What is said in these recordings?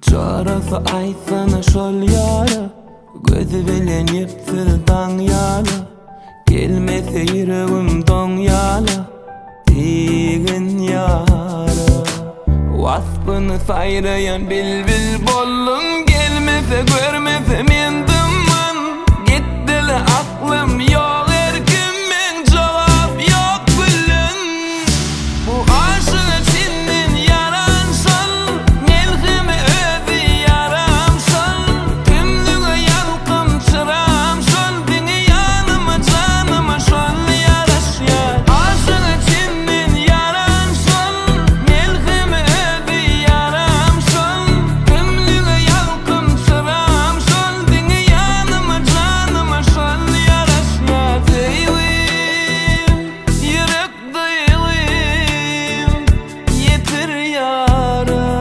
Çarası aysana şol yara, gözü bilen yepsir dan yala. Gelmese yüreğim don yala, digin yara. Vaspını sayrayan bilbil bollun, gelmese görmese mendim man. Gittili aklım yok erkim, men cevap yok bilin. Bu aşık içinden yaran sol, melhimi ödü yaram sol. Tümlüğü yalkım çıram sol, beni yanıma canıma şol yaraş yar. Aşık içinden yaran sol, melhimi ödü yaram sol. Tümlüğü yalkım çıram sol, beni yanıma canıma şol yaraş yar. Deylim, yürek deylim, yetir yara.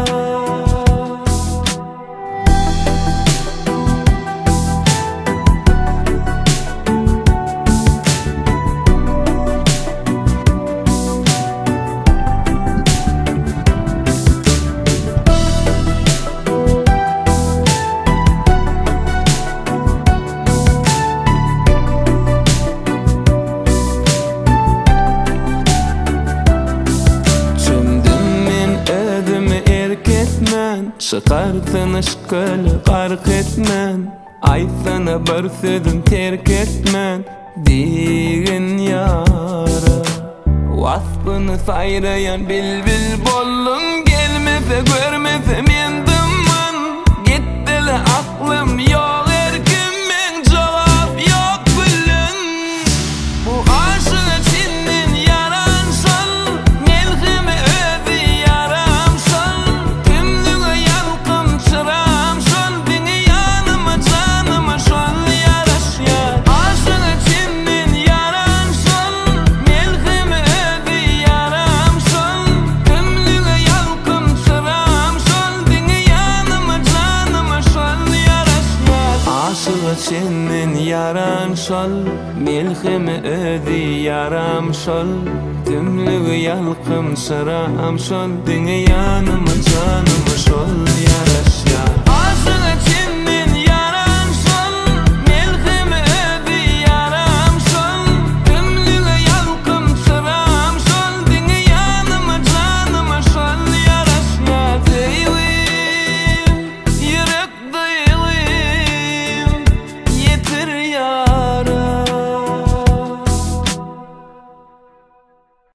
Çümdüm men özümü erk etmen, çıkarsın ışkılı gark etmen. Ay sana bir sözüm terk etmen, digin yara. Vaspını sayrayan bilbil bollun, gelmese görmese mendim man. Gittili aklım yok erkim, men cevap yok bilin. Bu aşık içinden yaran sol, melhimi ödü yaram sol. Tümlüğü yalkım çıram sol, beni yanıma canıma şol yaraş yar. Aşık içinden yaran sol, melhimi ödü yaram sol. Tümlüğü yalkım çıram sol, beni yanıma canıma şol yaraş yar. Aşık içinden yaran sol, melhimi ödü yaram sol. Tümlüğü yalkım çıram sol, beni yanıma canıma şol yaraş yar.